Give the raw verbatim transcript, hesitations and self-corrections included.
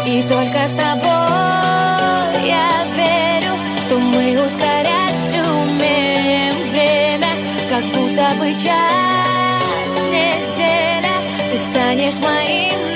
И только с тобой я верю, что мы ускорять умеем время, как будто бы час, неделя. Ты станешь моим